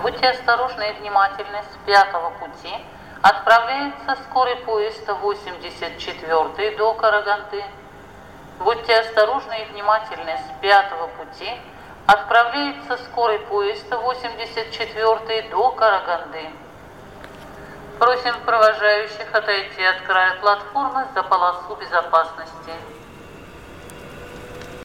Будьте осторожны и внимательны, с 5-го пути отправляется скорый поезд 84 до Караганды. Будьте осторожны и внимательны, с 5-го пути отправляется скорый поезд 84 до Караганды. Просим провожающих отойти от края платформы за полосу безопасности.